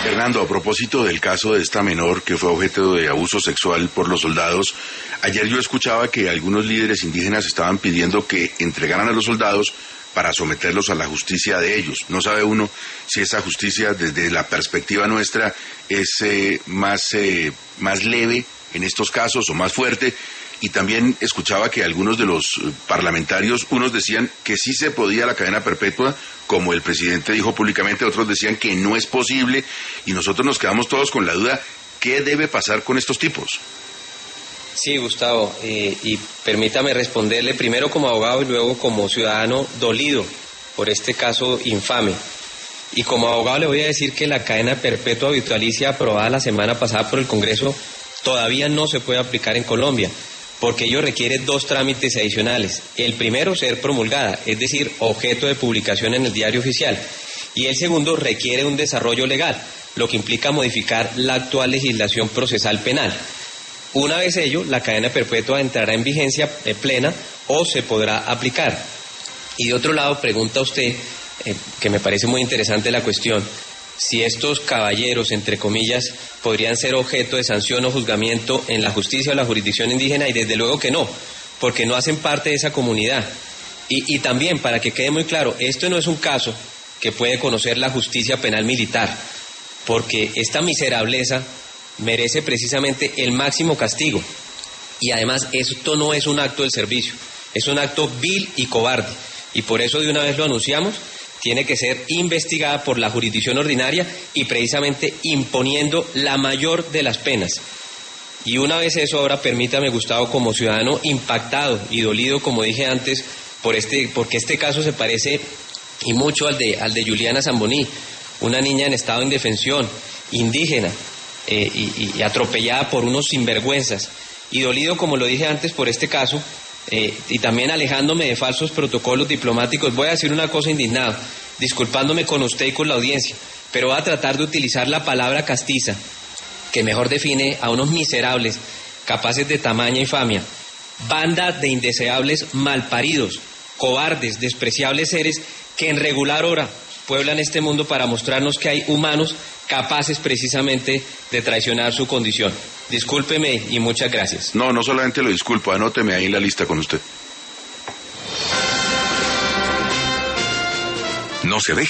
Fernando, a propósito del caso de esta menor que fue objeto de abuso sexual por los soldados, ayer yo escuchaba que algunos líderes indígenas estaban pidiendo que entregaran a los soldados para someterlos a la justicia de ellos. No sabe uno si esa justicia, desde la perspectiva nuestra, es más leve en estos casos o más fuerte. Y también escuchaba que algunos de los parlamentarios, unos decían que sí se podía la cadena perpetua, como el presidente dijo públicamente, otros decían que no es posible, y nosotros nos quedamos todos con la duda, ¿qué debe pasar con estos tipos? Sí, Gustavo, y permítame responderle primero como abogado y luego como ciudadano dolido por este caso infame. Y como abogado le voy a decir que la cadena perpetua vitalicia aprobada la semana pasada por el Congreso todavía no se puede aplicar en Colombia, porque ello requiere dos trámites adicionales. El primero, ser promulgada, es decir, objeto de publicación en el Diario Oficial. Y el segundo, requiere un desarrollo legal, lo que implica modificar la actual legislación procesal penal. Una vez ello, la cadena perpetua entrará en vigencia plena o se podrá aplicar. Y de otro lado, pregunta usted, que me parece muy interesante la cuestión, si estos caballeros, entre comillas, podrían ser objeto de sanción o juzgamiento en la justicia o la jurisdicción indígena, y desde luego que no, porque no hacen parte de esa comunidad. Y también, para que quede muy claro, esto no es un caso que puede conocer la justicia penal militar, porque esta miserableza merece precisamente el máximo castigo. Y además, esto no es un acto del servicio, es un acto vil y cobarde, y por eso de una vez lo anunciamos. Tiene que ser investigada por la jurisdicción ordinaria y precisamente imponiendo la mayor de las penas. Y una vez eso, ahora permítame, Gustavo, como ciudadano impactado y dolido, como dije antes, porque este caso se parece y mucho al de Juliana Zamboní, una niña en estado de indefensión, indígena, y atropellada por unos sinvergüenzas. Y dolido, como lo dije antes, por este caso, y también alejándome de falsos protocolos diplomáticos, voy a decir una cosa indignado, disculpándome con usted y con la audiencia, pero voy a tratar de utilizar la palabra castiza, que mejor define a unos miserables capaces de tamaña infamia, banda de indeseables malparidos, cobardes, despreciables seres que en regular hora pueblan este mundo para mostrarnos que hay humanos capaces precisamente de traicionar su condición. Discúlpeme y muchas gracias. No solamente lo disculpo, anóteme ahí en la lista con usted. No se deje